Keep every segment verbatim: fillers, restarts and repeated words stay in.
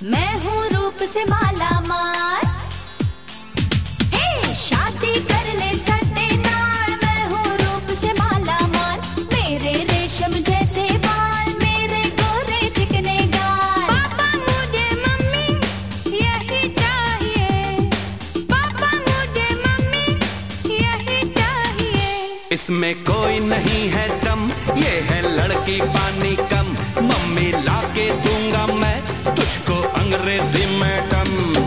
मैं हूँ रूप से माला माल, हे शादी कर ले सटे नाल। मैं हूँ रूप से माला माल, मेरे रेशम जैसे बाल, मेरे गोरे चिकने गाल। पापा मुझे मम्मी यही चाहिए, पापा मुझे मम्मी यही चाहिए। इसमें कोई नहीं है दम, ये है लड़की पानी कम। मम्मी लाके दूंगा मैं तुझको अंग्रेजी मैडम।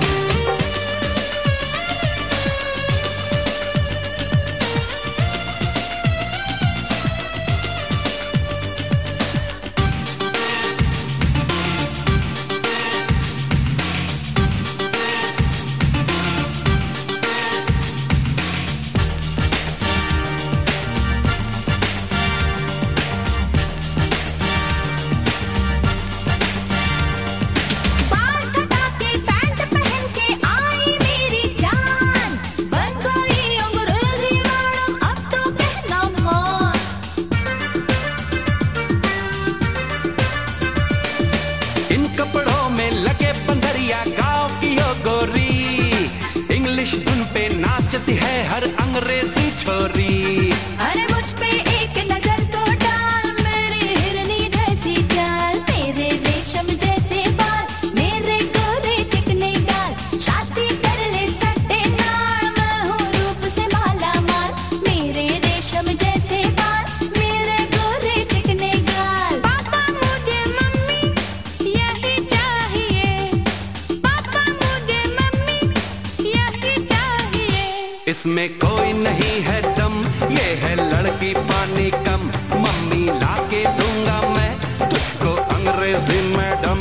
कपड़ों में लगे बंदरिया गाँव की ओ गोरी, इंग्लिश धुन पे नाचती है हर अंग्रेजी छोरी। अरे मुझ पे एक नजर तो डाल, मेरी हिरनी जैसी चाल, मेरे रेशम जैसे बाल, मेरे गोरे चिकने गाल। शादी कर ले सटे नाल, मैं हूँ रूप से माला माल, मेरे रेशम जैसे बाल, मेरे गोरे चिकने गाल। पापा मुझे मम्मी यही चाहिए, पापा मुझे मम्मी यही चाहिए। इसमें कोई नहीं है दम, ये है लड़की पानी कम। मम्मी लाके दूंगा मैं तुझको अंग्रेजी मैडम।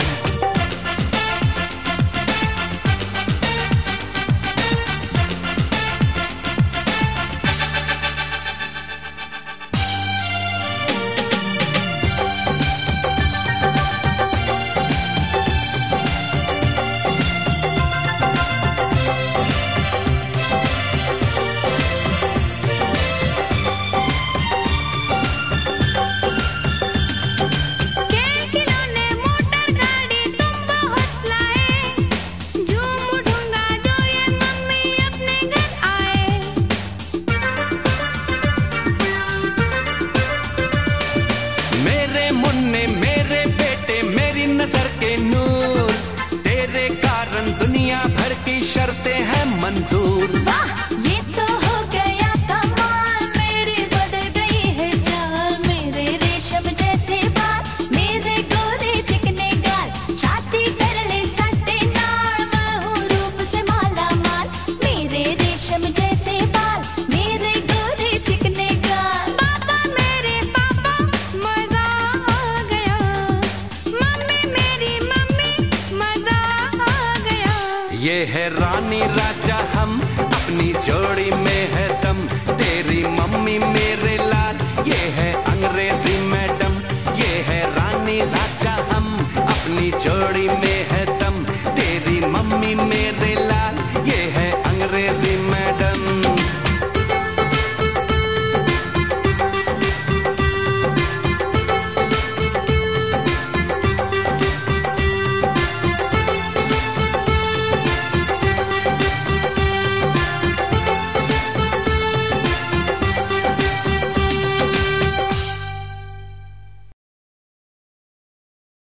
मेरे मुन्ने मेरे बेटे मेरी नजर के नूर, तेरे कारण दुनिया भर की शर्तें हैं मंजूर। वाह ये तो हो गया कमाल, मेरी बदल गई है चाल, मेरे रेशम जैसे बाल, मेरे गोरे चिकने गाल। शादी कर ले सटे नाल, मैं हूँ रूप से माला माल, मेरे रेशम जैसे बाल, मेरे गोरे चिकने गाल। पापा मेरे पापा मजा आ गया, मम्मी मेरी मम्मी मजा आ गया। ये है रानी राजा हम,